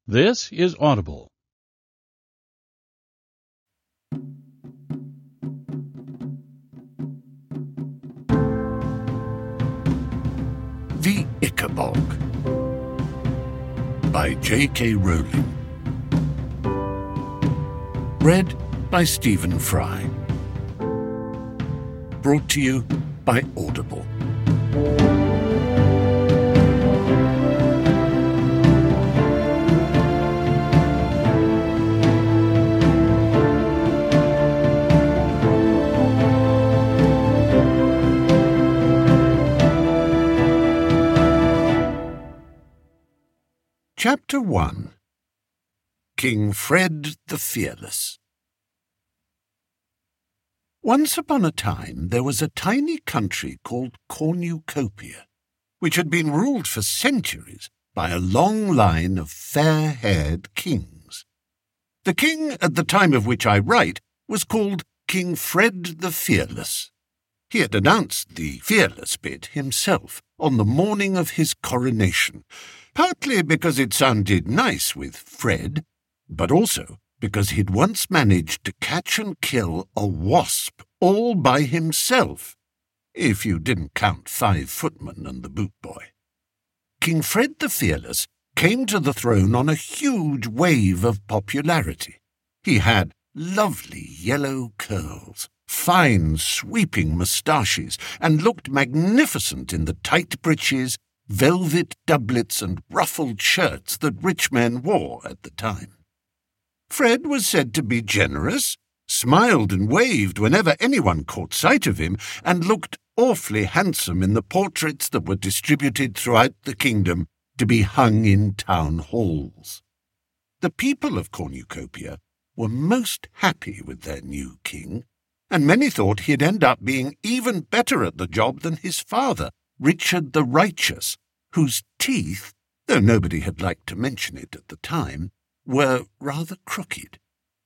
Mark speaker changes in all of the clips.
Speaker 1: This is Audible.
Speaker 2: The Ickabog by J.K. Rowling. Read by Stephen Fry. Brought to you by Audible. Chapter 1. King Fred the Fearless. Once upon a time there was a tiny country called Cornucopia, which had been ruled for centuries by a long line of fair-haired kings. The king at the time of which I write was called King Fred the Fearless. He had announced the fearless bit himself on the morning of his coronation, partly because it sounded nice with Fred, but also because he'd once managed to catch and kill a wasp all by himself, if you didn't count 5 footmen and the boot boy. King Fred the Fearless came to the throne on a huge wave of popularity. He had lovely yellow curls, fine sweeping moustaches, and looked magnificent in the tight breeches, velvet doublets and ruffled shirts that rich men wore at the time. Fred was said to be generous, smiled and waved whenever anyone caught sight of him, and looked awfully handsome in the portraits that were distributed throughout the kingdom to be hung in town halls. The people of Cornucopia were most happy with their new king, and many thought he'd end up being even better at the job than his father, Richard the Righteous, whose teeth, though nobody had liked to mention it at the time, were rather crooked.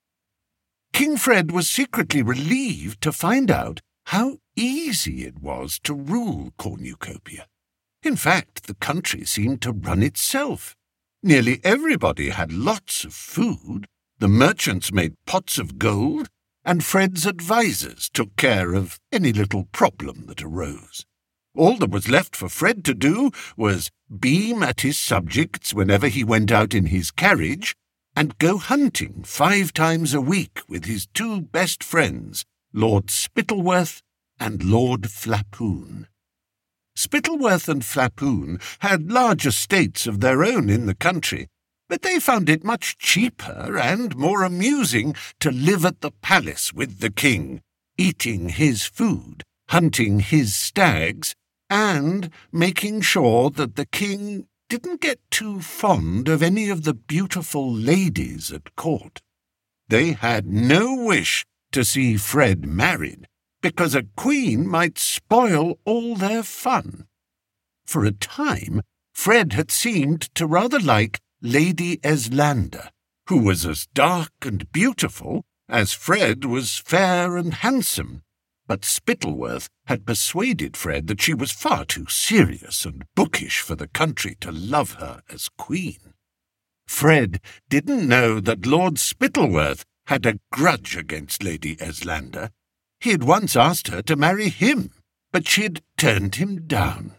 Speaker 2: King Fred was secretly relieved to find out how easy it was to rule Cornucopia. In fact, the country seemed to run itself. Nearly everybody had lots of food, the merchants made pots of gold, and Fred's advisers took care of any little problem that arose. All that was left for Fred to do was beam at his subjects whenever he went out in his carriage, and go hunting 5 times a week with his 2 best friends, Lord Spittleworth and Lord Flapoon. Spittleworth and Flapoon had large estates of their own in the country, but they found it much cheaper and more amusing to live at the palace with the king, eating his food, hunting his stags, and making sure that the king didn't get too fond of any of the beautiful ladies at court. They had no wish to see Fred married, because a queen might spoil all their fun. For a time, Fred had seemed to rather like Lady Eslander, who was as dark and beautiful as Fred was fair and handsome, but Spittleworth had persuaded Fred that she was far too serious and bookish for the country to love her as queen. Fred didn't know that Lord Spittleworth had a grudge against Lady Eslander. He had once asked her to marry him, but she'd turned him down.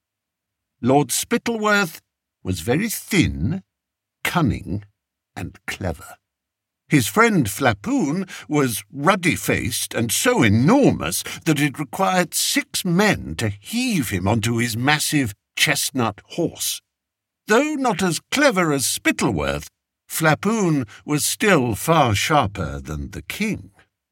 Speaker 2: Lord Spittleworth was very thin, cunning, and clever. His friend Flapoon was ruddy-faced and so enormous that it required 6 men to heave him onto his massive chestnut horse. Though not as clever as Spittleworth, Flapoon was still far sharper than the king.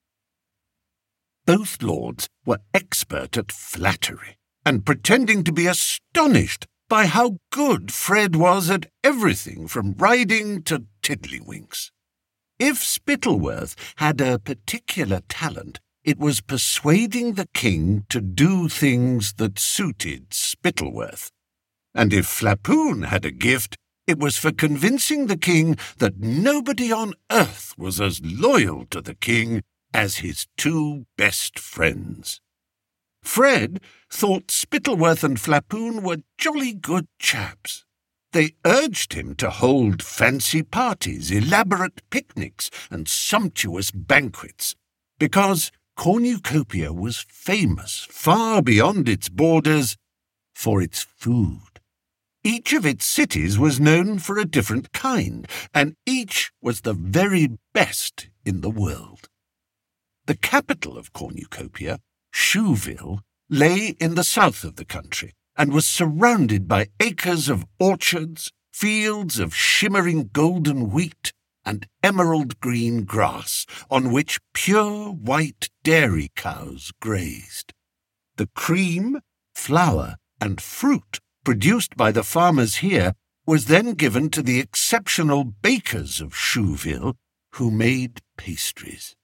Speaker 2: Both lords were expert at flattery, and pretending to be astonished by how good Fred was at everything from riding to tiddlywinks. If Spittleworth had a particular talent, it was persuading the king to do things that suited Spittleworth. And if Flapoon had a gift, it was for convincing the king that nobody on earth was as loyal to the king as his 2 best friends. Fred thought Spittleworth and Flapoon were jolly good chaps. They urged him to hold fancy parties, elaborate picnics, and sumptuous banquets, because Cornucopia was famous far beyond its borders for its food. Each of its cities was known for a different kind, and each was the very best in the world. The capital of Cornucopia, Shoeville, lay in the south of the country and was surrounded by acres of orchards, fields of shimmering golden wheat, and emerald green grass on which pure white dairy cows grazed. The cream, flour, and fruit produced by the farmers here was then given to the exceptional bakers of Shoeville, who made pastries.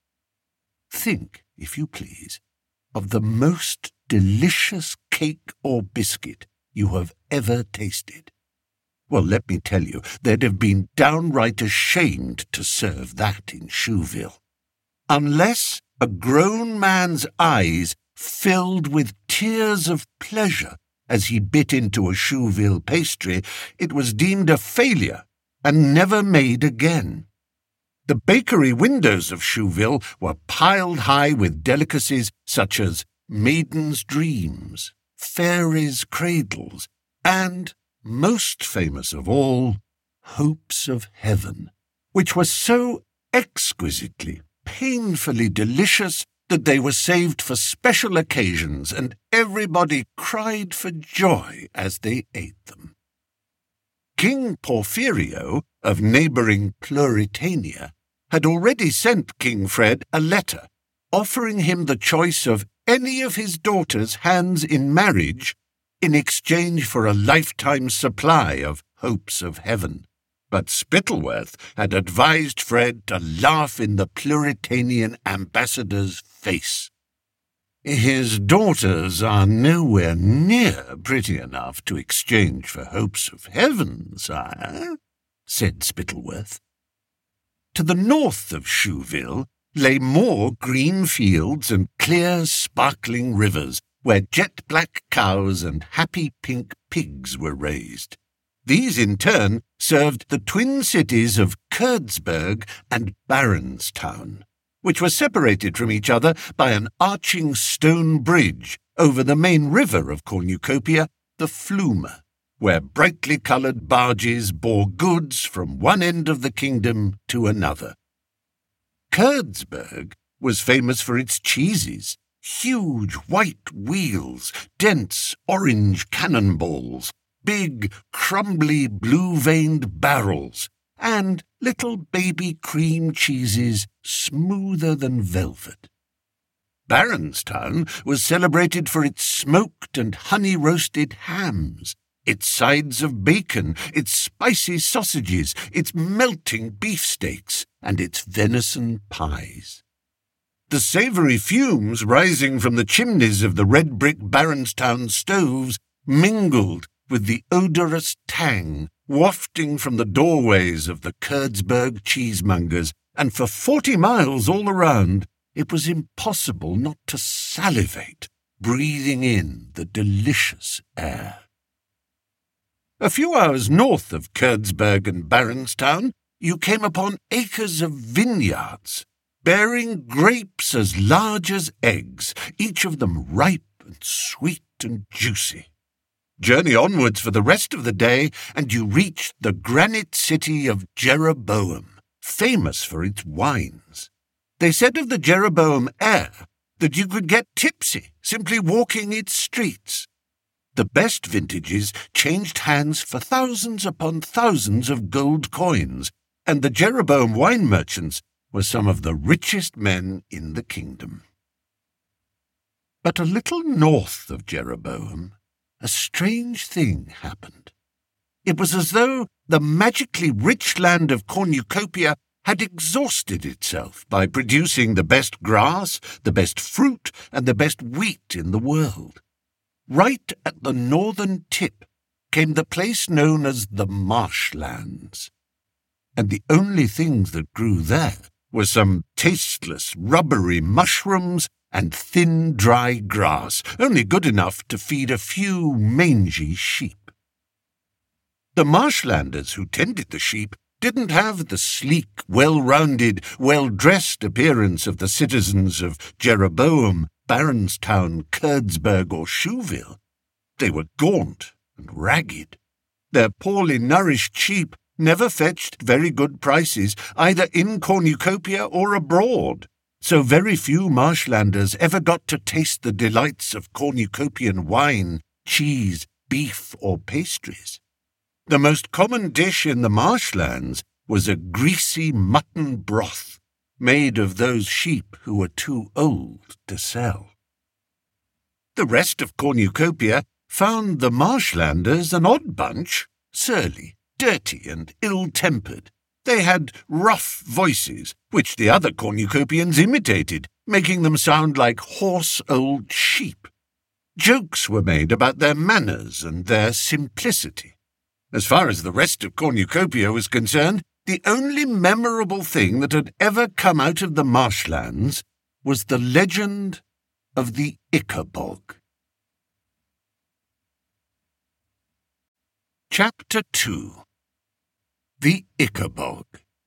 Speaker 2: Think, if you please, of the most delicious cake or biscuit you have ever tasted. Well, let me tell you, they'd have been downright ashamed to serve that in Shoeville. Unless a grown man's eyes filled with tears of pleasure as he bit into a Shoeville pastry, it was deemed a failure and never made again. The bakery windows of Shoeville were piled high with delicacies such as maidens' dreams, fairies' cradles, and, most famous of all, hopes of heaven, which were so exquisitely, painfully delicious that they were saved for special occasions, and everybody cried for joy as they ate them. King Porphyrio of neighbouring Pluritania had already sent King Fred a letter offering him the choice of any of his daughters' hands in marriage in exchange for a lifetime supply of hopes of heaven. But Spittleworth had advised Fred to laugh in the Pluritanian ambassador's face. "His daughters are nowhere near pretty enough to exchange for hopes of heaven, sire," said Spittleworth. To the north of Shoeville lay more green fields and clear, sparkling rivers, where jet-black cows and happy pink pigs were raised. These, in turn, served the twin cities of Kurdsburg and Baronstown, which were separated from each other by an arching stone bridge over the main river of Cornucopia, the Flume, where brightly coloured barges bore goods from one end of the kingdom to another. Kurdsburg was famous for its cheeses, huge white wheels, dense orange cannonballs, big, crumbly, blue-veined barrels, and little baby cream cheeses smoother than velvet. Baronstown was celebrated for its smoked and honey-roasted hams, its sides of bacon, its spicy sausages, its melting beefsteaks, and its venison pies. The savoury fumes rising from the chimneys of the red-brick Baronstown stoves mingled with the odorous tang wafting from the doorways of the Kurdsburg cheesemongers, and for 40 miles all around it was impossible not to salivate, breathing in the delicious air. A few hours north of Kurdsburg and Baronstown, you came upon acres of vineyards, bearing grapes as large as eggs, each of them ripe and sweet and juicy. Journey onwards for the rest of the day, and you reached the granite city of Jeroboam, famous for its wines. They said of the Jeroboam air that you could get tipsy simply walking its streets. The best vintages changed hands for thousands upon thousands of gold coins, and the Jeroboam wine merchants were some of the richest men in the kingdom. But a little north of Jeroboam, a strange thing happened. It was as though the magically rich land of Cornucopia had exhausted itself by producing the best grass, the best fruit, and the best wheat in the world. Right at the northern tip came the place known as the marshlands, and the only things that grew there were some tasteless, rubbery mushrooms and thin, dry grass, only good enough to feed a few mangy sheep. The marshlanders who tended the sheep didn't have the sleek, well-rounded, well-dressed appearance of the citizens of Jeroboam, Baronstown, Kurdsburg, or Shoeville. They were gaunt and ragged. Their poorly nourished sheep never fetched very good prices, either in Cornucopia or abroad, so very few marshlanders ever got to taste the delights of cornucopian wine, cheese, beef, or pastries. The most common dish in the marshlands was a greasy mutton broth, made of those sheep who were too old to sell. The rest of Cornucopia found the marshlanders an odd bunch, surly, dirty, and ill-tempered. They had rough voices, which the other Cornucopians imitated, making them sound like hoarse old sheep. Jokes were made about their manners and their simplicity. As far as the rest of Cornucopia was concerned, the only memorable thing that had ever come out of the marshlands was the legend of the Ickabog. Chapter 2. The Ickabog.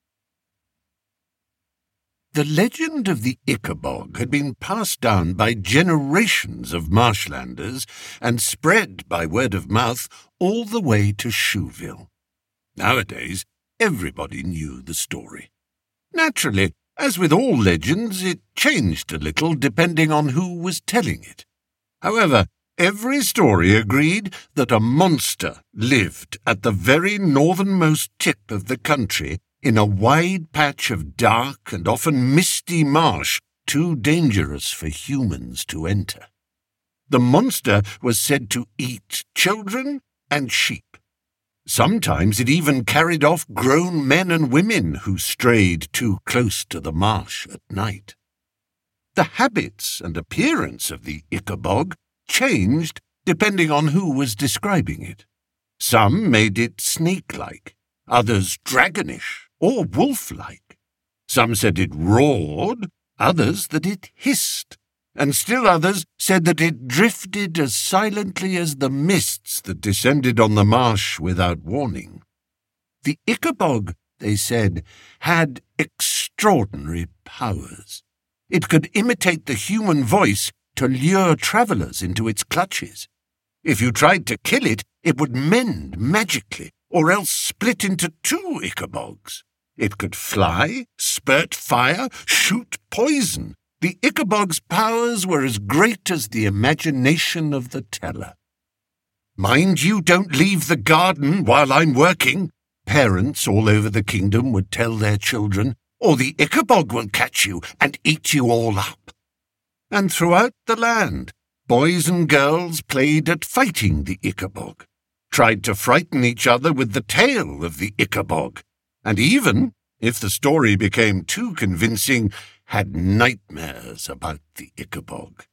Speaker 2: The legend of the Ickabog had been passed down by generations of marshlanders and spread by word of mouth all the way to Shoeville. Nowadays, everybody knew the story. Naturally, as with all legends, it changed a little depending on who was telling it. However, every story agreed that a monster lived at the very northernmost tip of the country in a wide patch of dark and often misty marsh too dangerous for humans to enter. The monster was said to eat children and sheep. Sometimes it even carried off grown men and women who strayed too close to the marsh at night. The habits and appearance of the Ickabog changed depending on who was describing it. Some made it snake-like, others dragonish or wolf-like. Some said it roared, others that it hissed, and still others said that it drifted as silently as the mists that descended on the marsh without warning. The Ickabog, they said, had extraordinary powers. It could imitate the human voice to lure travellers into its clutches. If you tried to kill it, it would mend magically, or else split into two Ickabogs. It could fly, spurt fire, shoot poison. The Ickabog's powers were as great as the imagination of the teller. "Mind you don't leave the garden while I'm working," parents all over the kingdom would tell their children, "or the Ickabog will catch you and eat you all up." And throughout the land, boys and girls played at fighting the Ickabog, tried to frighten each other with the tail of the Ickabog, and even, if the story became too convincing, had nightmares about the Ickabog.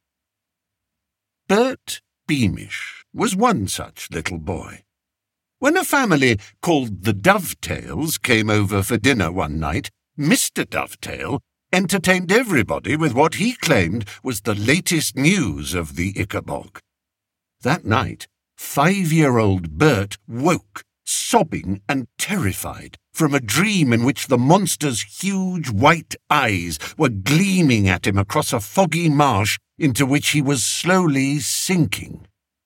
Speaker 2: Bert Beamish was one such little boy. When a family called the Dovetails came over for dinner one night, Mr. Dovetail entertained everybody with what he claimed was the latest news of the Ickabog. That night, 5-year-old Bert woke, sobbing and terrified, from a dream in which the monster's huge white eyes were gleaming at him across a foggy marsh into which he was slowly sinking.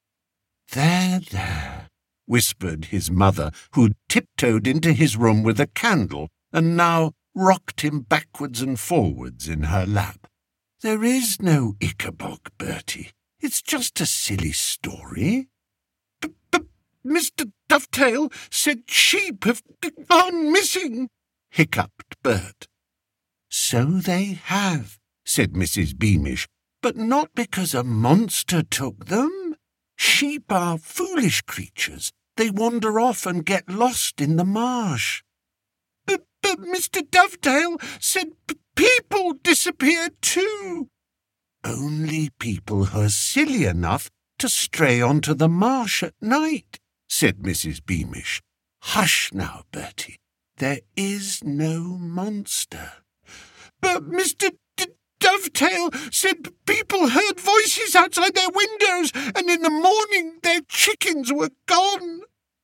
Speaker 2: There, whispered his mother, who'd tiptoed into his room with a candle and now rocked him backwards and forwards in her lap. "There is no Ickabog, Bertie. It's just a silly story." But Mr. Dovetail said sheep have gone missing," hiccuped Bert. "So they have," said Mrs. Beamish, "but not because a monster took them. Sheep are foolish creatures. They wander off and get lost in the marsh." But Mr. Dovetail said people disappeared too." "Only people who are silly enough to stray onto the marsh at night," said Mrs. Beamish. "Hush now, Bertie. There is no monster." "But Mr. Dovetail said people heard voices outside their windows, and in the morning their chickens were gone."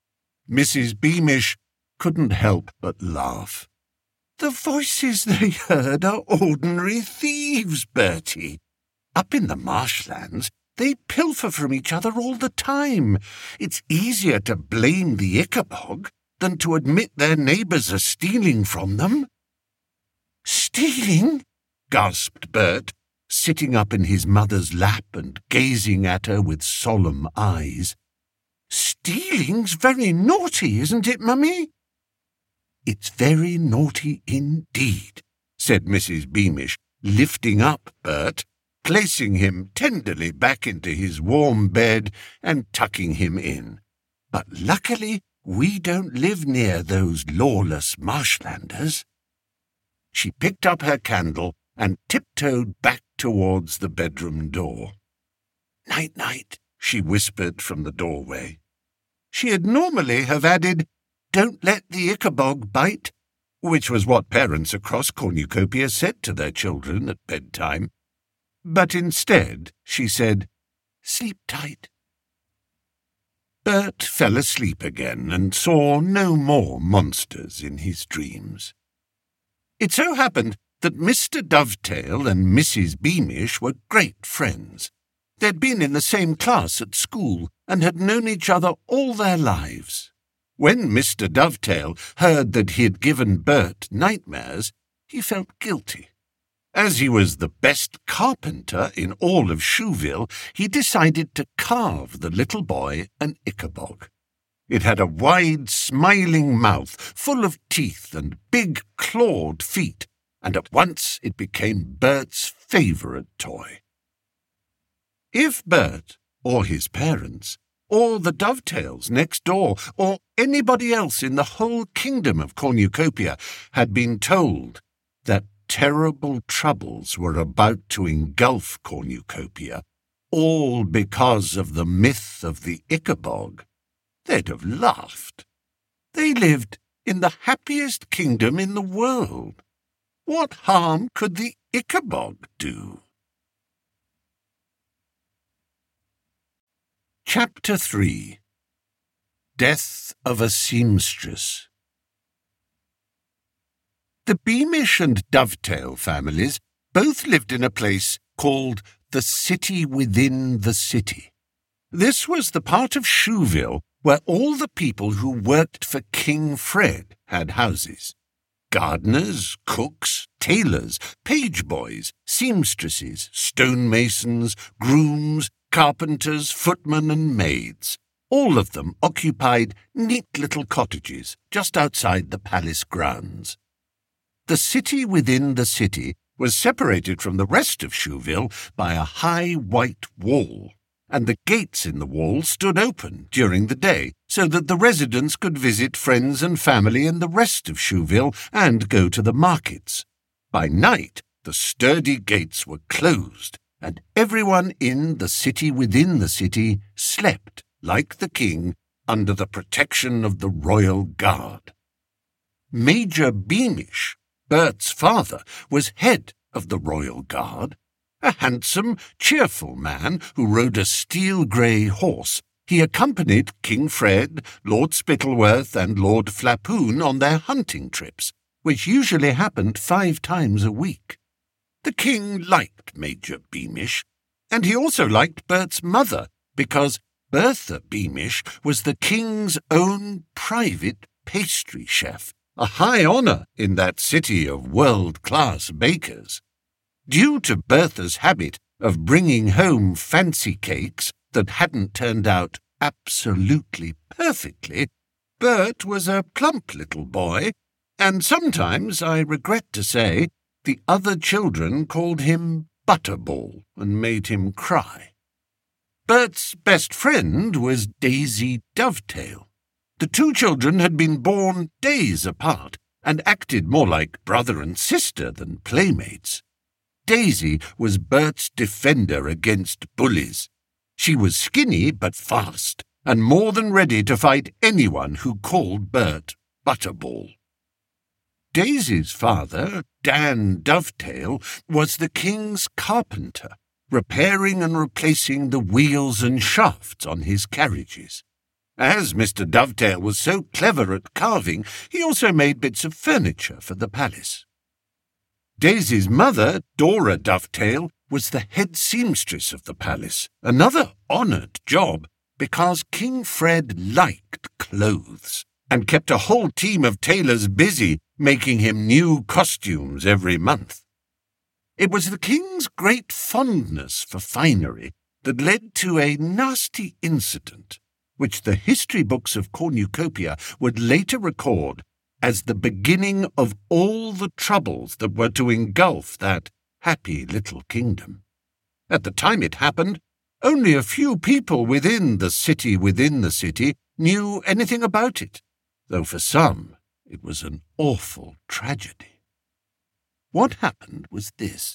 Speaker 2: Mrs. Beamish couldn't help but laugh. "The voices they heard are ordinary thieves, Bertie. Up in the marshlands, they pilfer from each other all the time. It's easier to blame the Ichabod than to admit their neighbours are stealing from them." "Stealing?" gasped Bert, sitting up in his mother's lap and gazing at her with solemn eyes. "Stealing's very naughty, isn't it, Mummy?" "It's very naughty indeed," said Mrs. Beamish, lifting up Bert, placing him tenderly back into his warm bed and tucking him in. "But luckily we don't live near those lawless marshlanders." She picked up her candle and tiptoed back towards the bedroom door. "Night-night," she whispered from the doorway. She'd normally have added, "Don't let the Ichabod bite," which was what parents across Cornucopia said to their children at bedtime. But instead she said, "Sleep tight." Bert fell asleep again and saw no more monsters in his dreams. It so happened that Mr. Dovetail and Mrs. Beamish were great friends. They'd been in the same class at school and had known each other all their lives. When Mr. Dovetail heard that he had given Bert nightmares, he felt guilty. As he was the best carpenter in all of Shoeville, he decided to carve the little boy an Ichabod. It had a wide, smiling mouth full of teeth and big clawed feet, and at once it became Bert's favourite toy. If Bert, or his parents, or the Dovetails next door, or anybody else in the whole kingdom of Cornucopia had been told that terrible troubles were about to engulf Cornucopia, all because of the myth of the Ichabod, they'd have laughed. They lived in the happiest kingdom in the world. What harm could the Ichabod do? Chapter 3. Death of a Seamstress. The Beamish and Dovetail families both lived in a place called the City Within the City. This was the part of Shoeville where all the people who worked for King Fred had houses. Gardeners, cooks, tailors, page boys, seamstresses, stonemasons, grooms, carpenters, footmen and maids. All of them occupied neat little cottages just outside the palace grounds. The city within the city was separated from the rest of Shoeville by a high white wall, and the gates in the wall stood open during the day so that the residents could visit friends and family in the rest of Shoeville and go to the markets. By night, the sturdy gates were closed, and everyone in the city within the city slept, like the king, under the protection of the royal guard. Major Beamish, Bert's father, was head of the royal guard. A handsome, cheerful man who rode a steel-grey horse, he accompanied King Fred, Lord Spittleworth and Lord Flapoon on their hunting trips, which usually happened 5 times a week. The king liked Major Beamish, and he also liked Bert's mother, because Bertha Beamish was the king's own private pastry chef, a high honour in that city of world-class bakers. Due to Bertha's habit of bringing home fancy cakes that hadn't turned out absolutely perfectly, Bert was a plump little boy, and sometimes, I regret to say, the other children called him Butterball and made him cry. Bert's best friend was Daisy Dovetail. The 2 children had been born days apart and acted more like brother and sister than playmates. Daisy was Bert's defender against bullies. She was skinny but fast, and more than ready to fight anyone who called Bert Butterball. Daisy's father, Dan Dovetail, was the king's carpenter, repairing and replacing the wheels and shafts on his carriages. As Mr. Dovetail was so clever at carving, he also made bits of furniture for the palace. Daisy's mother, Dora Dovetail, was the head seamstress of the palace, another honoured job, because King Fred liked clothes and kept a whole team of tailors busy making him new costumes every month. It was the king's great fondness for finery that led to a nasty incident, which the history books of Cornucopia would later record as the beginning of all the troubles that were to engulf that happy little kingdom. At the time it happened, only a few people within the city knew anything about it, though for some it was an awful tragedy. What happened was this.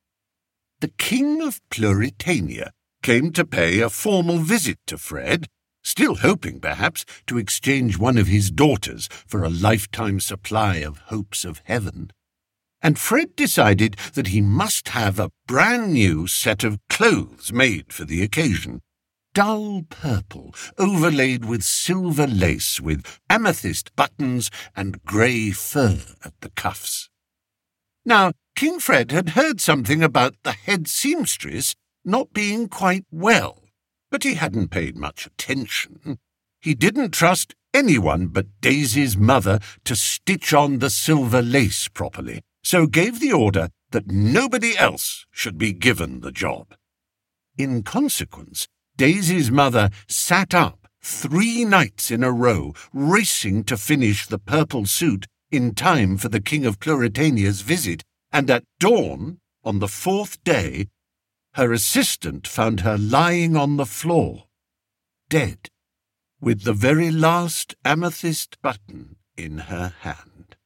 Speaker 2: The King of Pluritania came to pay a formal visit to Fred, still hoping, perhaps, to exchange one of his daughters for a lifetime supply of hopes of heaven. And Fred decided that he must have a brand new set of clothes made for the occasion, dull purple, overlaid with silver lace, with amethyst buttons and grey fur at the cuffs. Now, King Fred had heard something about the head seamstress not being quite well, but he hadn't paid much attention. He didn't trust anyone but Daisy's mother to stitch on the silver lace properly, so gave the order that nobody else should be given the job. In consequence, Daisy's mother sat up 3 nights in a row, racing to finish the purple suit in time for the King of Pluritania's visit, and at dawn, on the 4th day, her assistant found her lying on the floor, dead, with the very last amethyst button in her hand.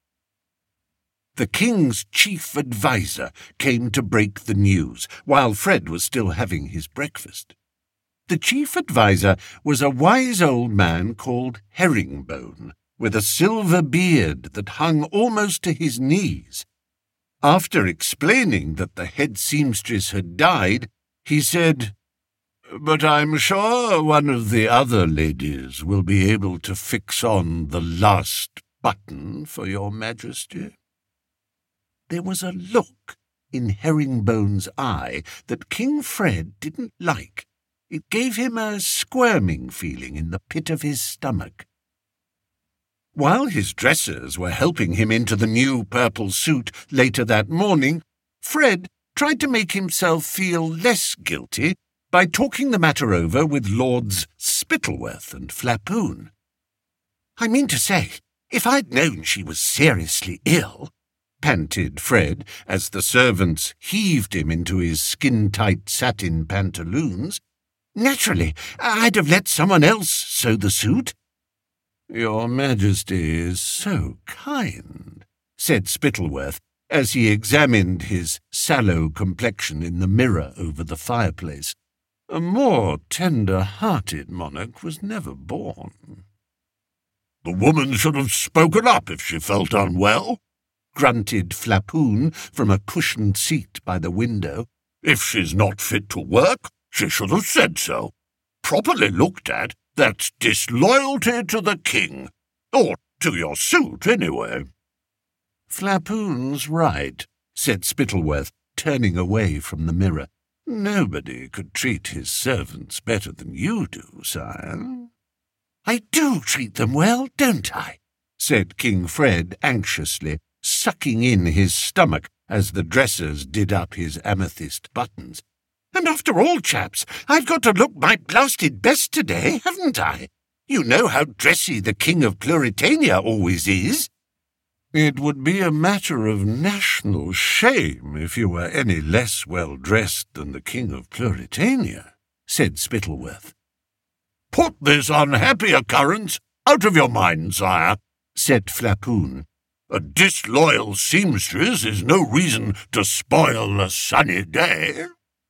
Speaker 2: The king's chief adviser came to break the news, while Fred was still having his breakfast. The chief adviser was a wise old man called Herringbone, with a silver beard that hung almost to his knees. After explaining that the head seamstress had died, he said, "But I'm sure one of the other ladies will be able to fix on the last button for your Majesty." There was a look in Herringbone's eye that King Fred didn't like. It gave him a squirming feeling in the pit of his stomach. While his dressers were helping him into the new purple suit later that morning, Fred tried to make himself feel less guilty by talking the matter over with Lords Spittleworth and Flapoon. "I mean to say, if I'd known she was seriously ill," panted Fred as the servants heaved him into his skin-tight satin pantaloons, "naturally, I'd have let someone else sew the suit." "Your Majesty is so kind," said Spittleworth, as he examined his sallow complexion in the mirror over the fireplace. "A more tender-hearted monarch was never born." "The woman should have spoken up if she felt unwell," grunted Flapoon from a cushioned seat by the window. "If she's not fit to work, she should have said so. Properly looked at, that's disloyalty to the king. Or to your suit, anyway." "Flapoon's right," said Spittleworth, turning away from the mirror. "Nobody could treat his servants better than you do, sire." "I do treat them well, don't I?" said King Fred anxiously, sucking in his stomach as the dressers did up his amethyst buttons. "And after all, chaps, I've got to look my blasted best today, haven't I? You know how dressy the King of Pluritania always is." "It would be a matter of national shame if you were any less well-dressed than the King of Pluritania," said Spittleworth. "Put this unhappy occurrence out of your mind, sire," said Flapoon. "A disloyal seamstress is no reason to spoil a sunny day."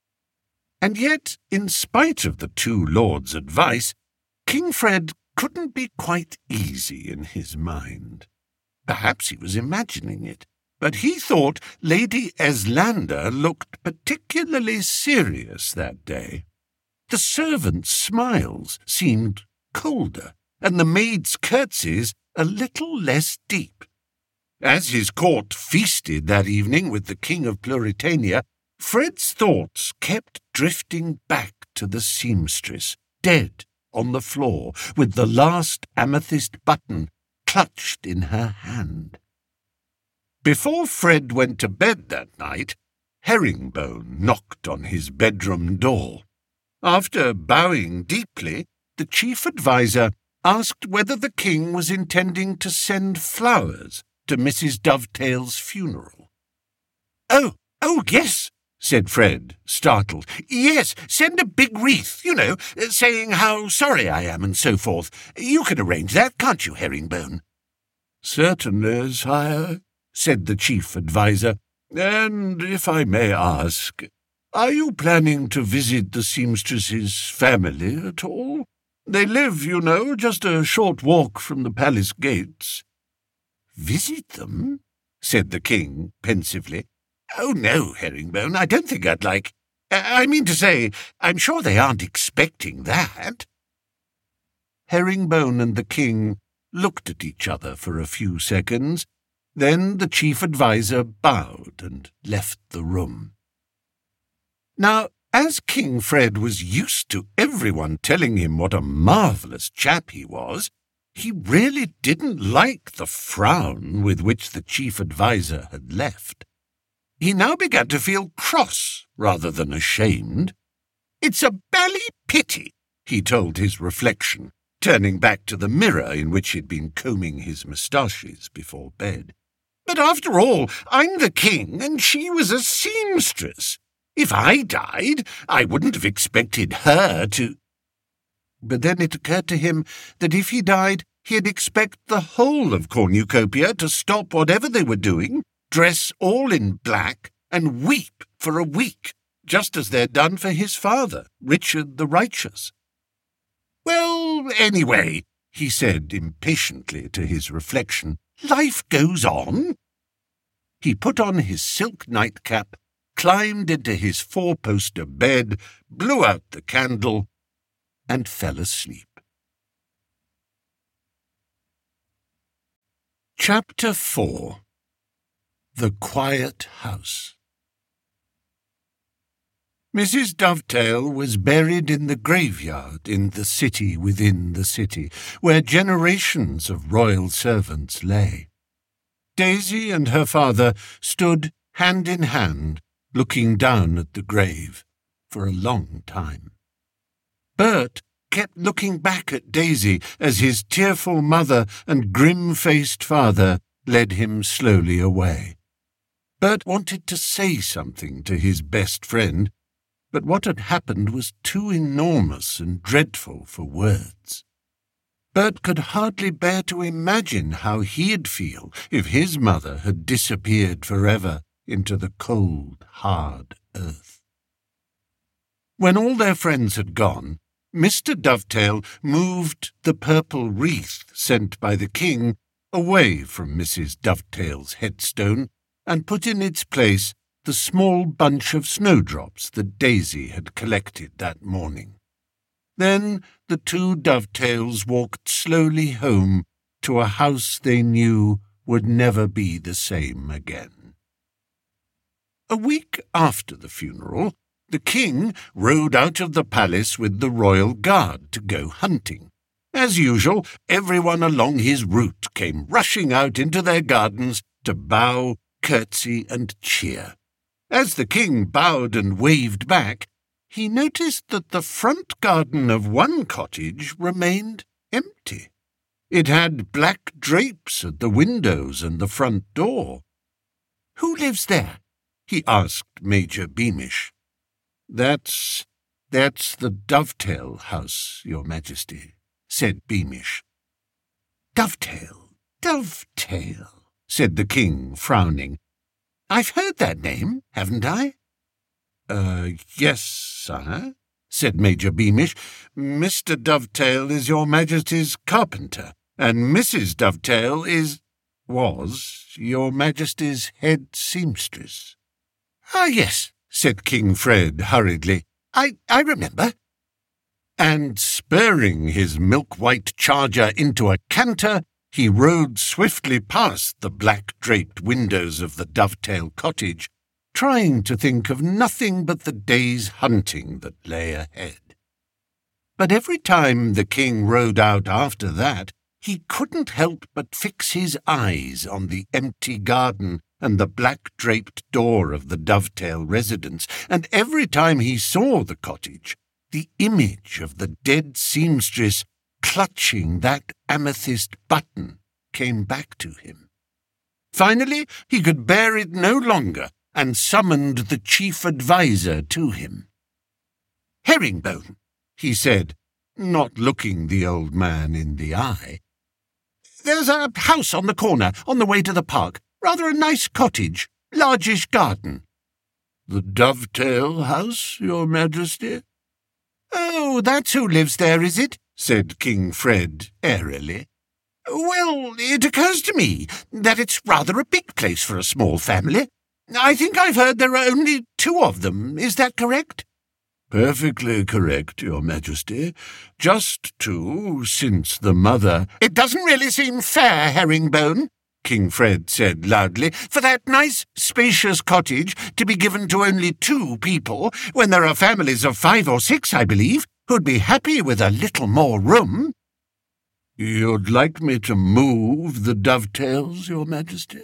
Speaker 2: And yet, in spite of the two lords' advice, King Fred couldn't be quite easy in his mind. Perhaps he was imagining it, but he thought Lady Eslander looked particularly serious that day. The servants' smiles seemed colder, and the maids' curtsies a little less deep. As his court feasted that evening with the King of Pluritania, Fred's thoughts kept drifting back to the seamstress, dead on the floor, with the last amethyst button clutched in her hand. Before Fred went to bed that night, Herringbone knocked on his bedroom door. After bowing deeply, the chief adviser asked whether the king was intending to send flowers to Mrs. Dovetail's funeral. Oh, yes, said Fred, startled. Yes, send a big wreath, saying how sorry I am and so forth. You can arrange that, can't you, Herringbone? Certainly, sire, said the chief adviser. And if I may ask, are you planning to visit the seamstress's family at all? They live, just a short walk from the palace gates. Visit them? Said the king pensively. Oh, no, Herringbone, I don't think I'd like... I mean to say, I'm sure they aren't expecting that. Herringbone and the king looked at each other for a few seconds. Then the chief adviser bowed and left the room. Now, as King Fred was used to everyone telling him what a marvellous chap he was, he really didn't like the frown with which the chief adviser had left. He now began to feel cross rather than ashamed. It's a bally pity, he told his reflection, turning back to the mirror in which he'd been combing his moustaches before bed. But after all, I'm the king, and she was a seamstress. If I died, I wouldn't have expected her to... But then it occurred to him that if he died, he'd expect the whole of Cornucopia to stop whatever they were doing, dress all in black, and weep for a week, just as they'd done for his father, Richard the Righteous. Well, anyway, he said impatiently to his reflection, life goes on. He put on his silk nightcap, climbed into his four-poster bed, blew out the candle, and fell asleep. Chapter 4. The Quiet House. Mrs. Dovetail was buried in the graveyard in the city within the city, where generations of royal servants lay. Daisy and her father stood hand in hand, looking down at the grave for a long time. Bert kept looking back at Daisy as his tearful mother and grim-faced father led him slowly away. Bert wanted to say something to his best friend, but what had happened was too enormous and dreadful for words. Bert could hardly bear to imagine how he'd feel if his mother had disappeared forever into the cold, hard earth. When all their friends had gone, Mr. Dovetail moved the purple wreath sent by the king away from Mrs. Dovetail's headstone and put in its place the small bunch of snowdrops that Daisy had collected that morning. Then the two Dovetails walked slowly home to a house they knew would never be the same again. A week after the funeral, the king rode out of the palace with the royal guard to go hunting. As usual, everyone along his route came rushing out into their gardens to bow, curtsy, and cheer. As the king bowed and waved back, he noticed that the front garden of one cottage remained empty. It had black drapes at the windows and the front door. "Who lives there?" he asked Major Beamish. That's the Dovetail house, Your Majesty," said Beamish. Dovetail, said the king, frowning. "I've heard that name, haven't I?" Yes, sire," said Major Beamish. "Mr. Dovetail is Your Majesty's carpenter, and Mrs. Dovetail was Your Majesty's head seamstress." "Ah, yes," said King Fred hurriedly. I remember." and spurring his milk-white charger into a canter, he rode swiftly past the black-draped windows of the Dovetail cottage, trying to think of nothing but the day's hunting that lay ahead. But every time the king rode out after that, he couldn't help but fix his eyes on the empty garden and the black-draped door of the Dovetail residence, and every time he saw the cottage, the image of the dead seamstress clutching that amethyst button came back to him. Finally, he could bear it no longer and summoned the chief adviser to him. "Herringbone," he said, not looking the old man in the eye, "there's a house on the corner on the way to the park. Rather a nice cottage, largish garden." "The Dovetail house, your Majesty?" "Oh, that's who lives there, is it?" said King Fred airily. "Well, it occurs to me that it's rather a big place for a small family. I think I've heard there are only 2 of them. Is that correct?" "Perfectly correct, your Majesty. Just 2, since the mother—" "It doesn't really seem fair, Herringbone," King Fred said loudly, "for that nice, spacious cottage to be given to only 2 people, when there are families of 5 or 6, I believe, who'd be happy with a little more room." "You'd like me to move the Dovetails, your Majesty?"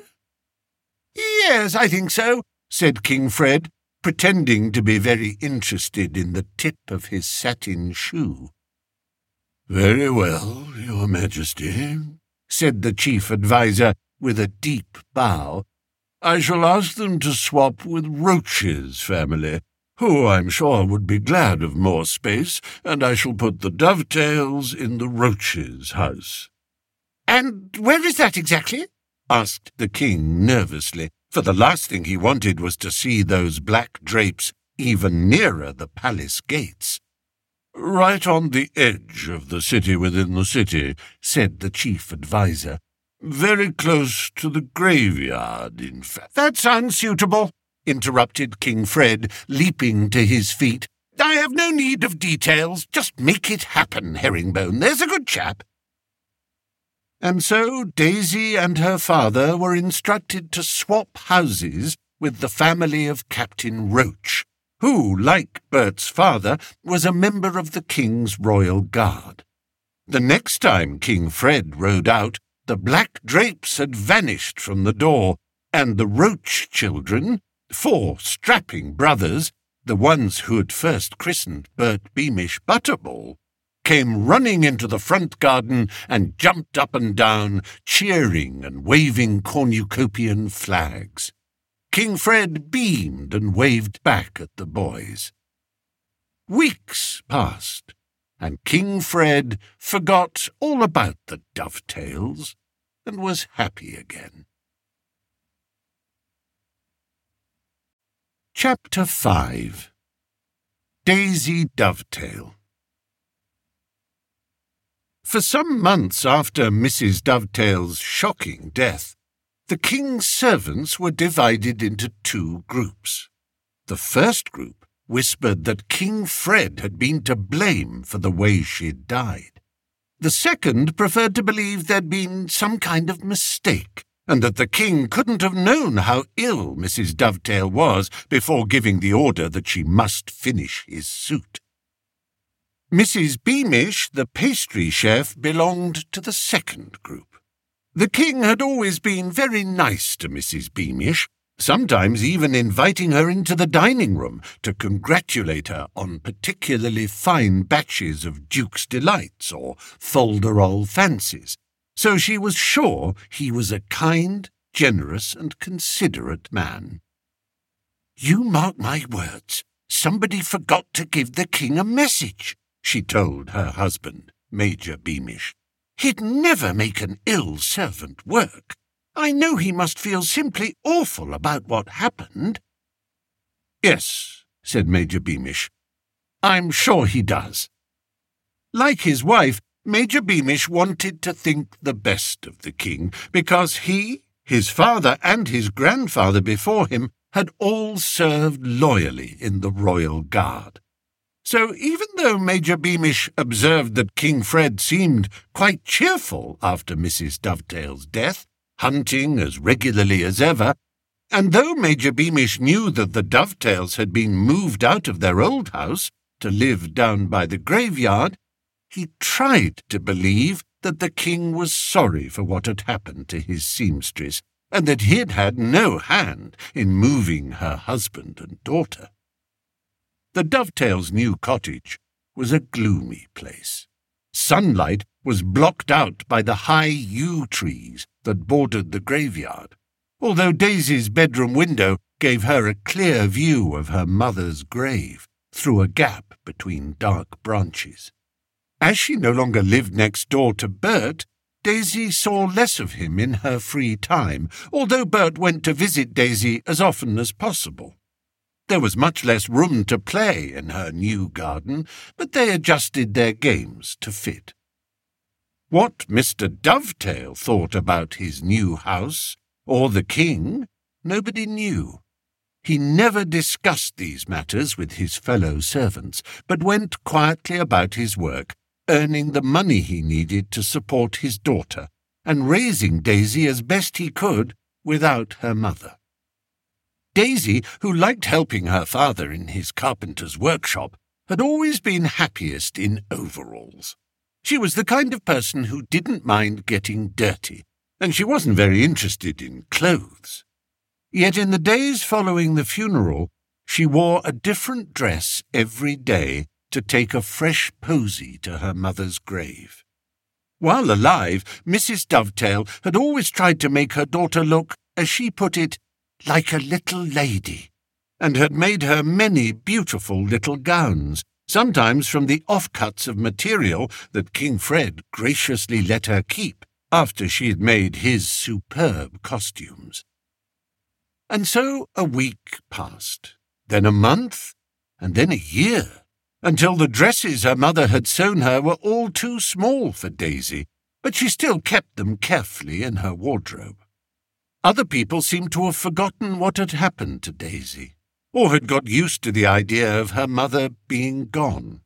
Speaker 2: "Yes, I think so," said King Fred, pretending to be very interested in the tip of his satin shoe. "Very well, your Majesty," said the chief adviser with a deep bow. "I shall ask them to swap with Roach's family, who I'm sure would be glad of more space, and I shall put the Dovetails in the Roach's house." "And where is that exactly?" asked the king nervously, for the last thing he wanted was to see those black drapes even nearer the palace gates. "Right on the edge of the city within the city," said the chief adviser. "Very close to the graveyard, in fact." "That sounds suitable," interrupted King Fred, leaping to his feet. "I have no need of details. Just make it happen, Herringbone. There's a good chap." And so Daisy and her father were instructed to swap houses with the family of Captain Roach, who, like Bert's father, was a member of the King's Royal Guard. The next time King Fred rode out, the black drapes had vanished from the door, and the Roach children, 4 strapping brothers, the ones who had first christened Bert Beamish Butterball, came running into the front garden and jumped up and down, cheering and waving cornucopian flags. King Fred beamed and waved back at the boys. Weeks passed, and King Fred forgot all about the Dovetails and was happy again. Chapter 5. Daisy Dovetail. For some months after Mrs. Dovetail's shocking death, the king's servants were divided into 2 groups. The first group whispered that King Fred had been to blame for the way she'd died. The second preferred to believe there'd been some kind of mistake, and that the king couldn't have known how ill Mrs. Dovetail was before giving the order that she must finish his suit. Mrs. Beamish, the pastry chef, belonged to the second group. The king had always been very nice to Mrs. Beamish, sometimes even inviting her into the dining room to congratulate her on particularly fine batches of Duke's Delights or Folderol Fancies, so she was sure he was a kind, generous and considerate man. "You mark my words, somebody forgot to give the king a message," she told her husband, Major Beamish. "He'd never make an ill servant work. I know he must feel simply awful about what happened." "Yes," said Major Beamish. "I'm sure he does." Like his wife, Major Beamish wanted to think the best of the king, because he, his father and his grandfather before him had all served loyally in the Royal Guard. So even though Major Beamish observed that King Fred seemed quite cheerful after Mrs. Dovetail's death, hunting as regularly as ever, and though Major Beamish knew that the Dovetails had been moved out of their old house to live down by the graveyard, he tried to believe that the king was sorry for what had happened to his seamstress, and that he'd had no hand in moving her husband and daughter. The Dovetails' new cottage was a gloomy place. Sunlight was blocked out by the high yew trees that bordered the graveyard, although Daisy's bedroom window gave her a clear view of her mother's grave through a gap between dark branches. As she no longer lived next door to Bert, Daisy saw less of him in her free time, although Bert went to visit Daisy as often as possible. There was much less room to play in her new garden, but they adjusted their games to fit. What Mr. Dovetail thought about his new house, or the king, nobody knew. He never discussed these matters with his fellow servants, but went quietly about his work, earning the money he needed to support his daughter, and raising Daisy as best he could without her mother. Daisy, who liked helping her father in his carpenter's workshop, had always been happiest in overalls. She was the kind of person who didn't mind getting dirty, and she wasn't very interested in clothes. Yet in the days following the funeral, she wore a different dress every day to take a fresh posy to her mother's grave. While alive, Mrs. Dovetail had always tried to make her daughter look, as she put it, like a little lady, and had made her many beautiful little gowns, sometimes from the offcuts of material that King Fred graciously let her keep after she had made his superb costumes. And so a week passed, then a month, and then a year, until the dresses her mother had sewn her were all too small for Daisy, but she still kept them carefully in her wardrobe. Other people seemed to have forgotten what had happened to Daisy, or had got used to the idea of her mother being gone.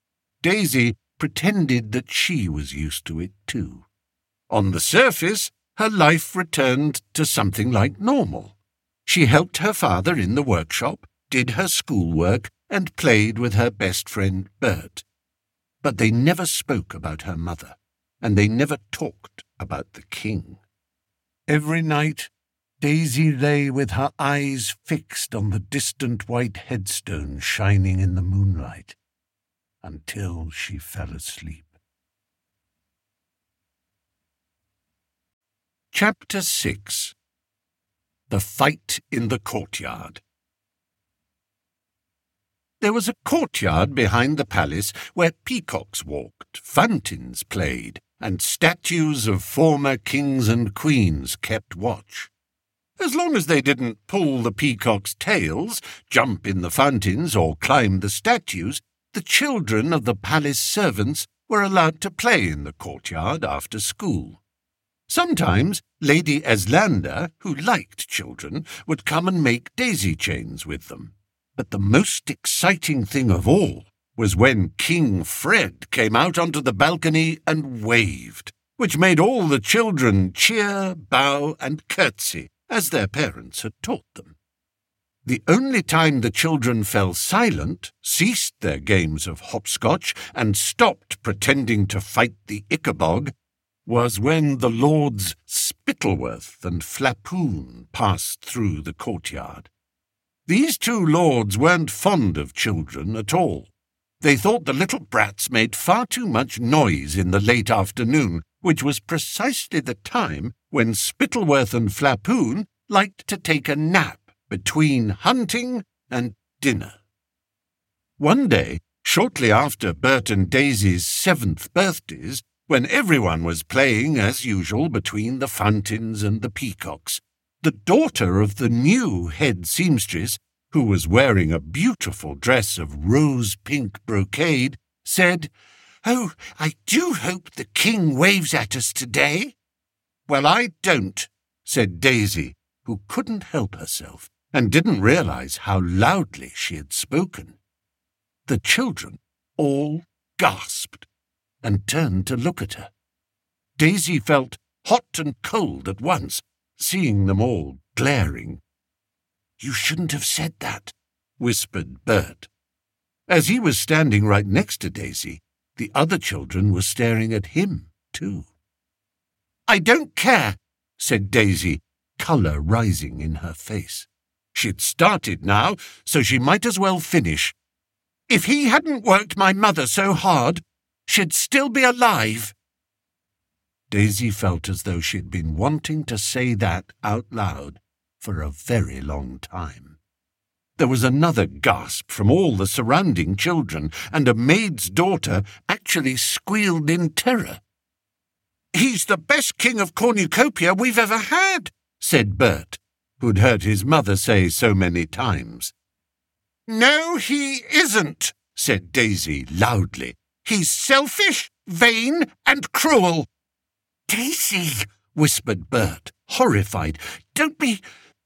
Speaker 2: Daisy pretended that she was used to it too. On the surface, her life returned to something like normal. She helped her father in the workshop, did her schoolwork, and played with her best friend Bert. But they never spoke about her mother, and they never talked about the king. Every night, Daisy lay with her eyes fixed on the distant white headstone shining in the moonlight, until she fell asleep. Chapter 6. The Fight in the Courtyard. There was a courtyard behind the palace where peacocks walked, fountains played, and statues of former kings and queens kept watch. As long as they didn't pull the peacocks' tails, jump in the fountains, or climb the statues, the children of the palace servants were allowed to play in the courtyard after school. Sometimes Lady Eslander, who liked children, would come and make daisy chains with them. But the most exciting thing of all was when King Fred came out onto the balcony and waved, which made all the children cheer, bow, and curtsy, as their parents had taught them. The only time the children fell silent, ceased their games of hopscotch, and stopped pretending to fight the Ichabod, was when the Lords Spittleworth and Flapoon passed through the courtyard. These two lords weren't fond of children at all. They thought the little brats made far too much noise in the late afternoon, which was precisely the time when Spittleworth and Flapoon liked to take a nap between hunting and dinner. One day, shortly after Bert and Daisy's 7th birthdays, when everyone was playing as usual between the fountains and the peacocks, the daughter of the new head seamstress, who was wearing a beautiful dress of rose-pink brocade, said, "Oh, I do hope the king waves at us today." "Well, I don't," said Daisy, who couldn't help herself and didn't realize how loudly she had spoken. The children all gasped and turned to look at her. Daisy felt hot and cold at once, seeing them all glaring. "You shouldn't have said that," whispered Bert. As he was standing right next to Daisy, the other children were staring at him too. "I don't care," said Daisy, colour rising in her face. She'd started now, so she might as well finish. "If he hadn't worked my mother so hard, she'd still be alive." Daisy felt as though she'd been wanting to say that out loud for a very long time. There was another gasp from all the surrounding children, and a maid's daughter actually squealed in terror. "He's the best king of Cornucopia we've ever had," said Bert, who'd heard his mother say so many times. "No, he isn't," said Daisy loudly. "He's selfish, vain, and cruel." "Daisy," whispered Bert, horrified. Don't be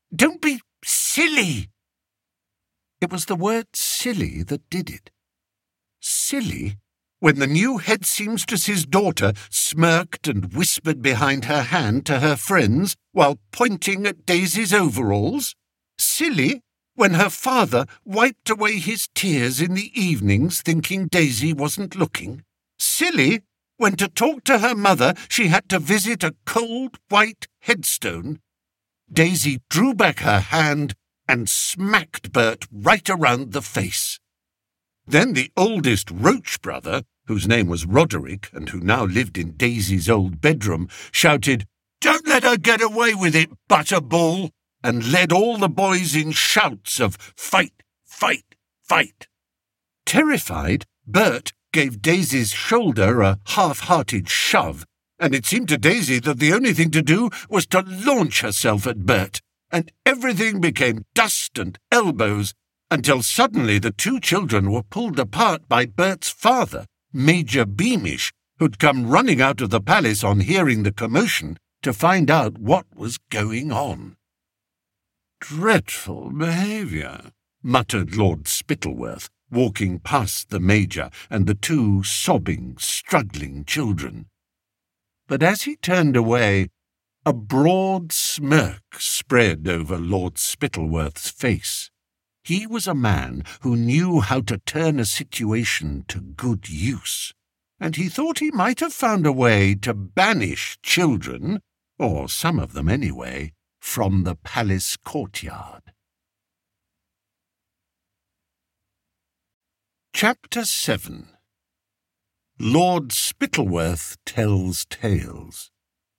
Speaker 2: silly." It was the word silly that did it. Silly, when the new head seamstress's daughter smirked and whispered behind her hand to her friends while pointing at Daisy's overalls. Silly, when her father wiped away his tears in the evenings thinking Daisy wasn't looking. Silly, when to talk to her mother she had to visit a cold white headstone. Daisy drew back her hand and smacked Bert right around the face. Then the oldest Roach brother, whose name was Roderick and who now lived in Daisy's old bedroom, shouted, "Don't let her get away with it, Butterball," and led all the boys in shouts of "Fight, fight, fight." Terrified, Bert gave Daisy's shoulder a half-hearted shove, and it seemed to Daisy that the only thing to do was to launch herself at Bert, and everything became dust and elbows, until suddenly the two children were pulled apart by Bert's father, Major Beamish, who'd come running out of the palace on hearing the commotion to find out what was going on. "Dreadful behaviour," muttered Lord Spittleworth, walking past the Major and the two sobbing, struggling children. But as he turned away, a broad smirk spread over Lord Spittleworth's face. He was a man who knew how to turn a situation to good use, and he thought he might have found a way to banish children, or some of them anyway, from the palace courtyard. Chapter 7. Lord Spittleworth Tells Tales.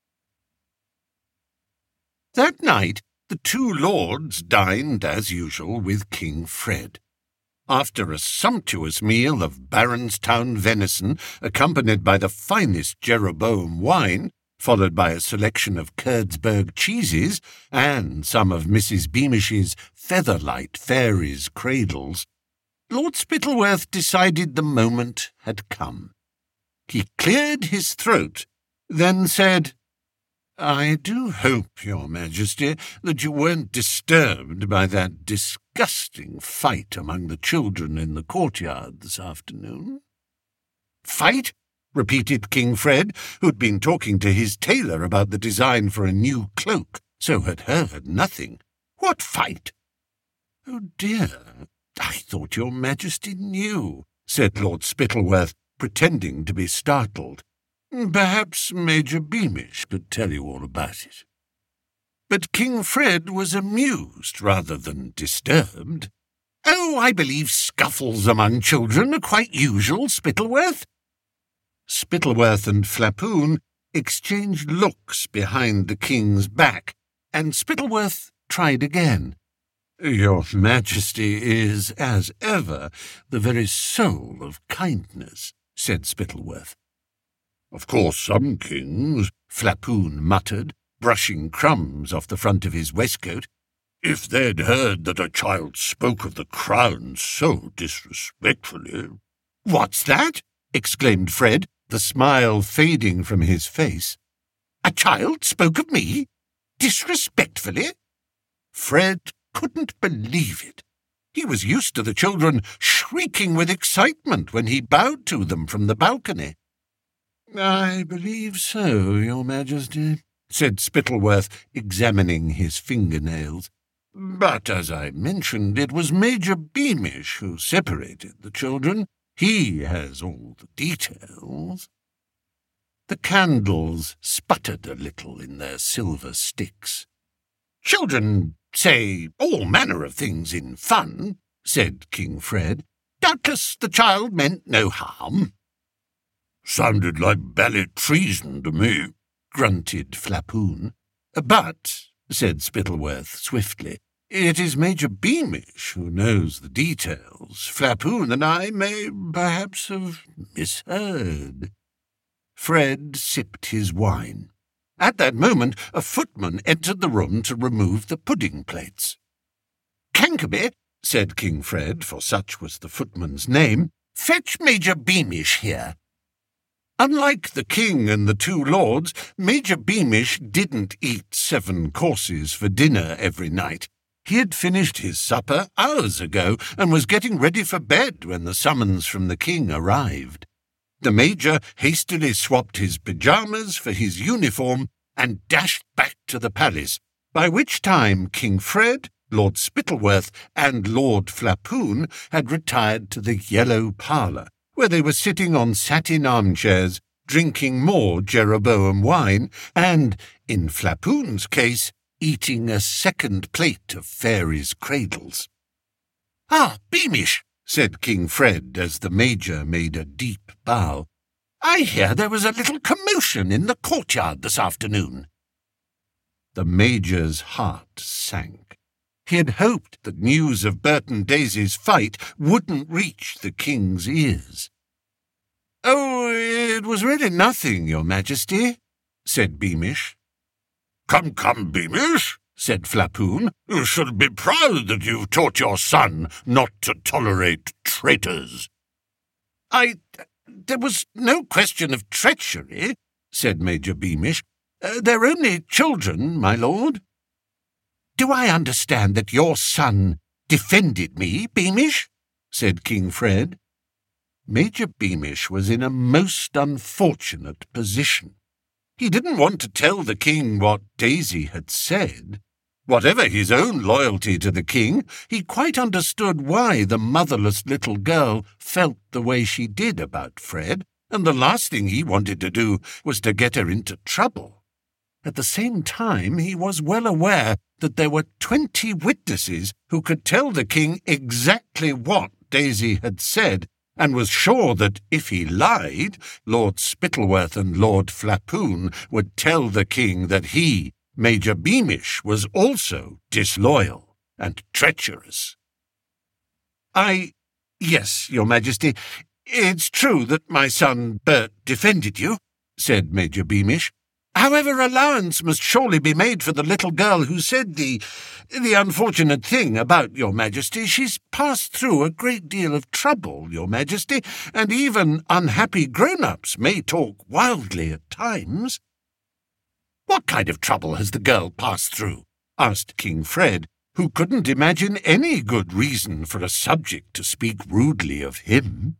Speaker 2: That night, the two lords dined, as usual, with King Fred. After a sumptuous meal of Baronstown venison, accompanied by the finest Jeroboam wine, followed by a selection of Kurtzburg cheeses and some of Mrs. Beamish's Featherlight Fairies' cradles, Lord Spittleworth decided the moment had come. He cleared his throat, then said, "I do hope, Your Majesty, that you weren't disturbed by that disgusting fight among the children in the courtyard this afternoon." "Fight?" repeated King Fred, who'd been talking to his tailor about the design for a new cloak, so had heard nothing. "What fight?" "Oh dear, I thought Your Majesty knew," said Lord Spittleworth, pretending to be startled. "Perhaps Major Beamish could tell you all about it." But King Fred was amused rather than disturbed. "Oh, I believe scuffles among children are quite usual, Spittleworth." Spittleworth and Flapoon exchanged looks behind the king's back, and Spittleworth tried again. "Your Majesty is, as ever, the very soul of kindness," said Spittleworth. "Of course some kings," Flapoon muttered, brushing crumbs off the front of his waistcoat, "if they'd heard that a child spoke of the crown so disrespectfully—" "What's that?" exclaimed Fred, the smile fading from his face. "A child spoke of me? Disrespectfully?" Fred couldn't believe it. He was used to the children shrieking with excitement when he bowed to them from the balcony. "I believe so, Your Majesty," said Spittleworth, examining his fingernails. "But, as I mentioned, it was Major Beamish who separated the children. He has all the details." The candles sputtered a little in their silver sticks. "Children say all manner of things in fun," said King Fred. "Doubtless the child meant no harm." "Sounded like ballet treason to me," grunted Flapoon. "But," said Spittleworth swiftly, "it is Major Beamish who knows the details. Flapoon and I may perhaps have misheard." Fred sipped his wine. At that moment a footman entered the room to remove the pudding plates. "Cankerby," said King Fred, for such was the footman's name, "fetch Major Beamish here." Unlike the king and the two lords, Major Beamish didn't eat 7 courses for dinner every night. He had finished his supper hours ago and was getting ready for bed when the summons from the king arrived. The Major hastily swapped his pyjamas for his uniform and dashed back to the palace, by which time King Fred, Lord Spittleworth, and Lord Flapoon had retired to the yellow parlour, where they were sitting on satin armchairs, drinking more Jeroboam wine, and, in Flapoon's case, eating a second plate of fairies' cradles. "Ah, Beamish," said King Fred, as the Major made a deep bow. "I hear there was a little commotion in the courtyard this afternoon." The Major's heart sank. He had hoped that news of Bert and Daisy's fight wouldn't reach the king's ears. "Oh, it was really nothing, Your Majesty," said Beamish. Come, Beamish," said Flapoon. "You should be proud that you've taught your son not to tolerate traitors." There was no question of treachery," said Major Beamish. "They're only children, my lord." "Do I understand that your son defended me, Beamish?" said King Fred. Major Beamish was in a most unfortunate position. He didn't want to tell the king what Daisy had said. Whatever his own loyalty to the king, he quite understood why the motherless little girl felt the way she did about Fred, and the last thing he wanted to do was to get her into trouble. At the same time, he was well aware that there were 20 witnesses who could tell the king exactly what Daisy had said, and was sure that if he lied, Lord Spittleworth and Lord Flapoon would tell the king that he, Major Beamish, was also disloyal and treacherous. "Yes, Your Majesty, it's true that my son Bert defended you," said Major Beamish. "However, allowance must surely be made for the little girl who said the unfortunate thing about Your Majesty. She's passed through a great deal of trouble, Your Majesty, and even unhappy grown-ups may talk wildly at times." "What kind of trouble has the girl passed through?" asked King Fred, who couldn't imagine any good reason for a subject to speak rudely of him.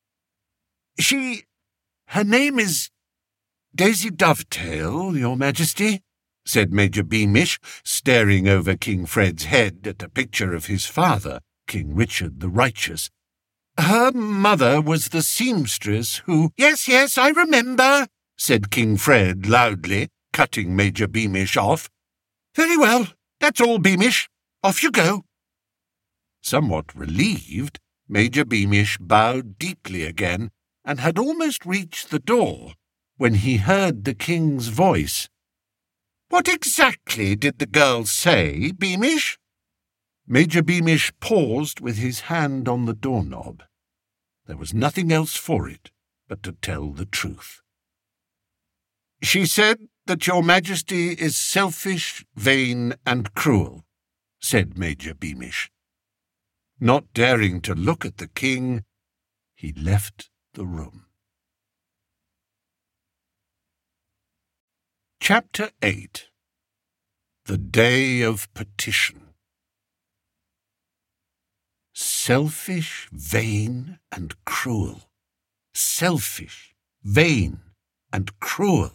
Speaker 2: Her name is Daisy Dovetail, Your Majesty," said Major Beamish, staring over King Fred's head at a picture of his father, King Richard the Righteous. "Her mother was the seamstress who—" Yes, I remember," said King Fred loudly, cutting Major Beamish off. "Very well, that's all, Beamish. Off you go." Somewhat relieved, Major Beamish bowed deeply again, and had almost reached the door when he heard the king's voice. "What exactly did the girl say, Beamish?" Major Beamish paused with his hand on the doorknob. There was nothing else for it but to tell the truth. "She said that Your Majesty is selfish, vain, and cruel," said Major Beamish. Not daring to look at the king, he left the room. Chapter 8. The Day of Petition. selfish, vain, and cruel. Selfish, vain, and cruel.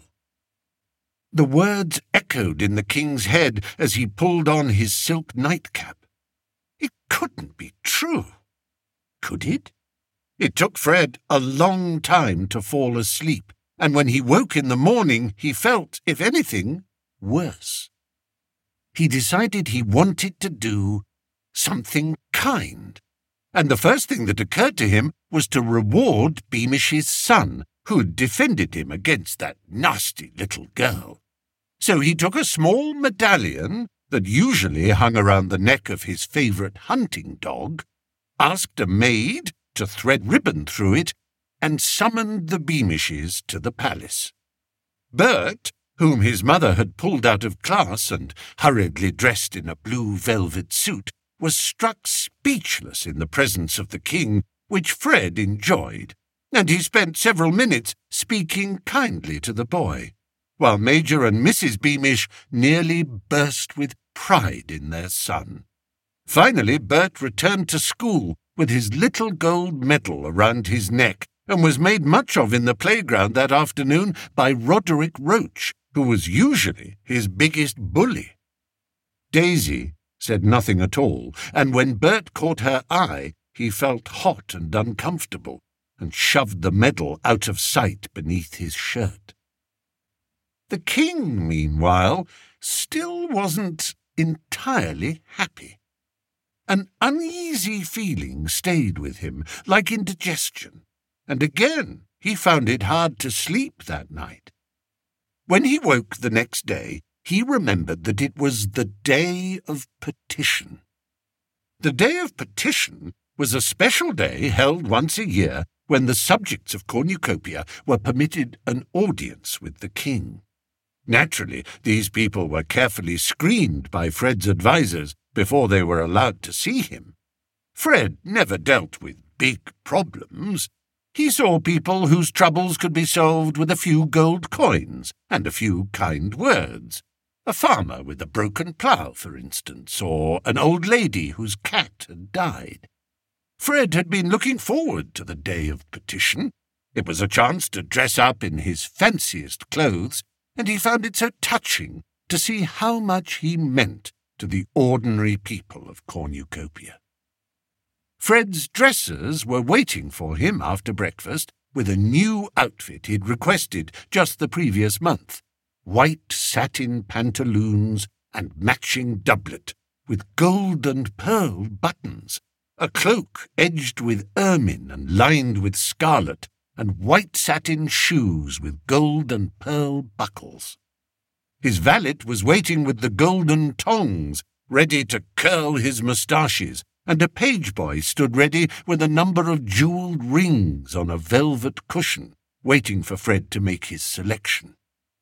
Speaker 2: The words echoed in the king's head as he pulled on his silk nightcap. It couldn't be true. Could it? It took Fred a long time to fall asleep, and when he woke in the morning, he felt, if anything, worse. He decided he wanted to do something kind, and the first thing that occurred to him was to reward Beamish's son, who'd defended him against that nasty little girl. So he took a small medallion that usually hung around the neck of his favourite hunting dog, asked a maid to thread ribbon through it, and summoned the Beamishes to the palace. Bert, whom his mother had pulled out of class and hurriedly dressed in a blue velvet suit, was struck speechless in the presence of the king, which Fred enjoyed, and he spent several minutes speaking kindly to the boy, while Major and Mrs. Beamish nearly burst with pride in their son. Finally, Bert returned to school with his little gold medal around his neck, and was made much of in the playground that afternoon by Roderick Roach, who was usually his biggest bully. Daisy said nothing at all, and when Bert caught her eye, he felt hot and uncomfortable, and shoved the medal out of sight beneath his shirt. The king, meanwhile, still wasn't entirely happy. An uneasy feeling stayed with him, like indigestion, and again he found it hard to sleep that night. When he woke the next day, he remembered that it was the Day of Petition. The Day of Petition was a special day held once a year when the subjects of Cornucopia were permitted an audience with the king. Naturally, these people were carefully screened by Fred's advisers before they were allowed to see him. Fred never dealt with big problems. He saw people whose troubles could be solved with a few gold coins and a few kind words. A farmer with a broken plough, for instance, or an old lady whose cat had died. Fred had been looking forward to the Day of Petition. It was a chance to dress up in his fanciest clothes, and he found it so touching to see how much he meant to the ordinary people of Cornucopia. Fred's dressers were waiting for him after breakfast with a new outfit he'd requested just the previous month. White satin pantaloons and matching doublet with gold and pearl buttons, a cloak edged with ermine and lined with scarlet, and white satin shoes with gold and pearl buckles. His valet was waiting with the golden tongs, ready to curl his moustaches, and a page boy stood ready with a number of jewelled rings on a velvet cushion, waiting for Fred to make his selection.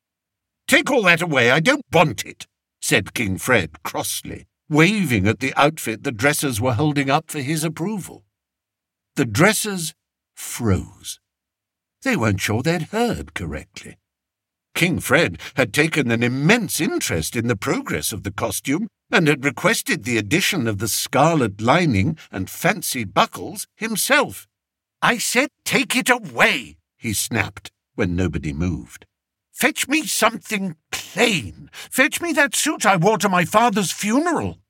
Speaker 2: "Take all that away, I don't want it," said King Fred crossly, waving at the outfit the dressers were holding up for his approval. The dressers froze. They weren't sure they'd heard correctly. King Fred had taken an immense interest in the progress of the costume and had requested the addition of the scarlet lining and fancy buckles himself. "I said take it away," he snapped when nobody moved. "Fetch me something plain. Fetch me that suit I wore to my father's funeral."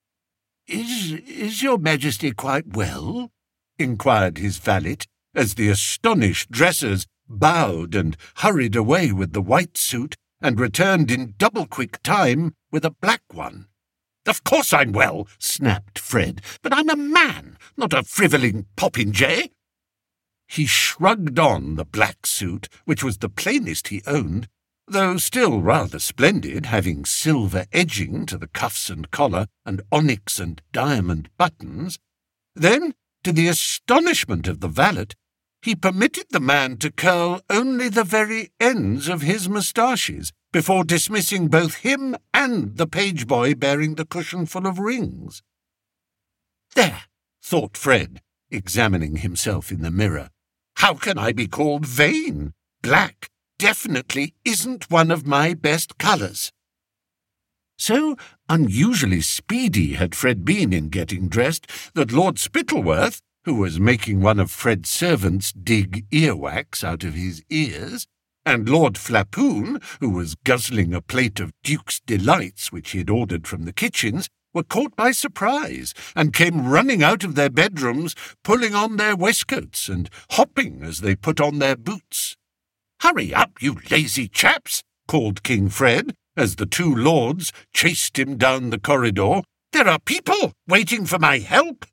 Speaker 2: Is your Majesty quite well?" inquired his valet, as the astonished dressers bowed and hurried away with the white suit and returned in double-quick time with a black one. "Of course I'm well," snapped Fred, "but I'm a man, not a frivoling popinjay." He shrugged on the black suit, which was the plainest he owned, though still rather splendid, having silver edging to the cuffs and collar and onyx and diamond buttons. Then, to the astonishment of the valet, he permitted the man to curl only the very ends of his moustaches before dismissing both him and the page boy bearing the cushion full of rings. "There," thought Fred, examining himself in the mirror. "How can I be called vain? Black definitely isn't one of my best colours." So unusually speedy had Fred been in getting dressed that Lord Spittleworth, who was making one of Fred's servants dig earwax out of his ears, and Lord Flapoon, who was guzzling a plate of Duke's Delights which he had ordered from the kitchens, were caught by surprise and came running out of their bedrooms, pulling on their waistcoats and hopping as they put on their boots. "Hurry up, you lazy chaps!" called King Fred, as the two lords chased him down the corridor. "There are people waiting for my help."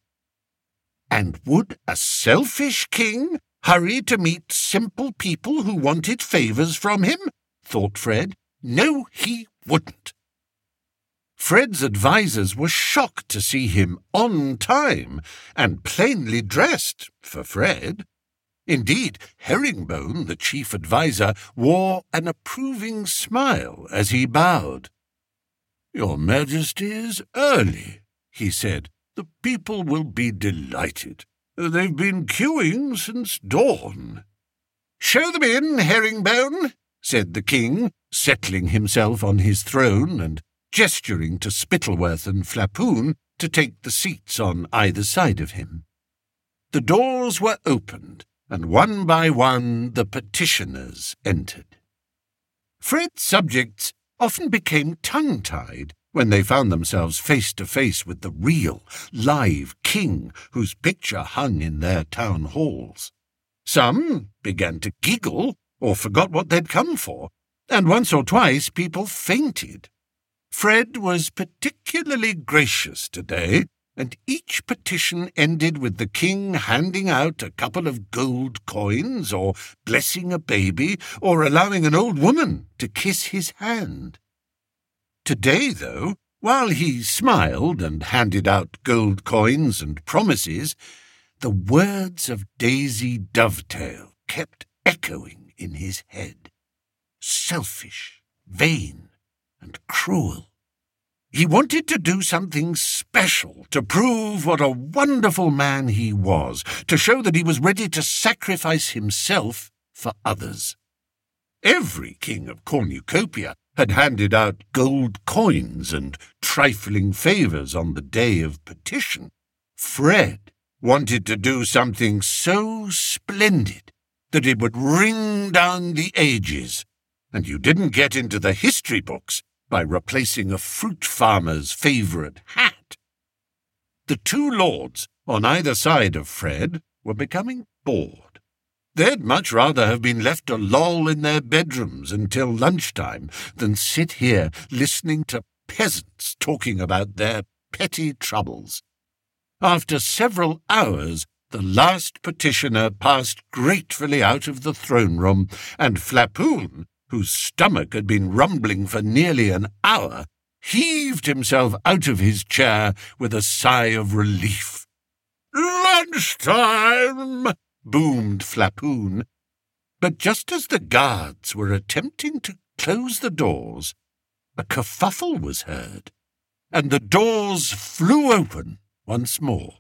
Speaker 2: And would a selfish king hurry to meet simple people who wanted favours from him? Thought Fred. No, he wouldn't. Fred's advisers were shocked to see him on time and plainly dressed for Fred. Indeed, Herringbone, the chief adviser, wore an approving smile as he bowed. "Your Majesty is early," he said. "The people will be delighted. They've been queuing since dawn." "Show them in, Herringbone," said the king, settling himself on his throne and gesturing to Spittleworth and Flapoon to take the seats on either side of him. The doors were opened, and one by one the petitioners entered. Fred's subjects often became tongue-tied when they found themselves face to face with the real, live king whose picture hung in their town halls. Some began to giggle or forgot what they'd come for, and once or twice people fainted. Fred was particularly gracious today, and each petition ended with the king handing out a couple of gold coins, or blessing a baby, or allowing an old woman to kiss his hand. Today, though, while he smiled and handed out gold coins and promises, the words of Daisy Dovetail kept echoing in his head. Selfish, vain, and cruel. He wanted to do something special to prove what a wonderful man he was, to show that he was ready to sacrifice himself for others. Every king of Cornucopia had handed out gold coins and trifling favours on the day of petition. Fred wanted to do something so splendid that it would ring down the ages, and you didn't get into the history books by replacing a fruit farmer's favourite hat. The two lords on either side of Fred were becoming bored. They'd much rather have been left to loll in their bedrooms until lunchtime than sit here listening to peasants talking about their petty troubles. After several hours, the last petitioner passed gratefully out of the throne room, and Flapoon, whose stomach had been rumbling for nearly an hour, heaved himself out of his chair with a sigh of relief. "Lunchtime!" boomed Flapoon. But just as the guards were attempting to close the doors, a kerfuffle was heard, and the doors flew open once more.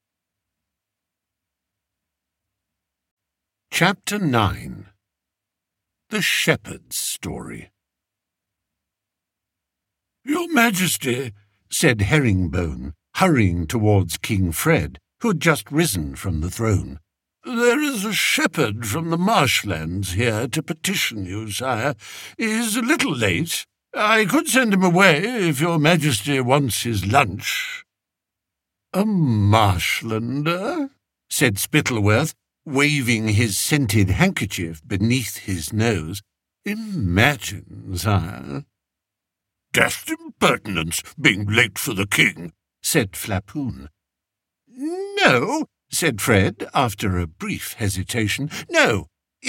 Speaker 2: Chapter 9. The Shepherd's Story. "Your Majesty," said Herringbone, hurrying towards King Fred, who had just risen from the throne, "there is a shepherd from the marshlands here to petition you, sire. He is a little late. I could send him away if your Majesty wants his lunch." "A marshlander?" said Spittleworth, waving his scented handkerchief beneath his nose. "Imagine, sire." "Dashed impertinence, being late for the king," said Flapoon. "No," said Fred, after a brief hesitation. "No,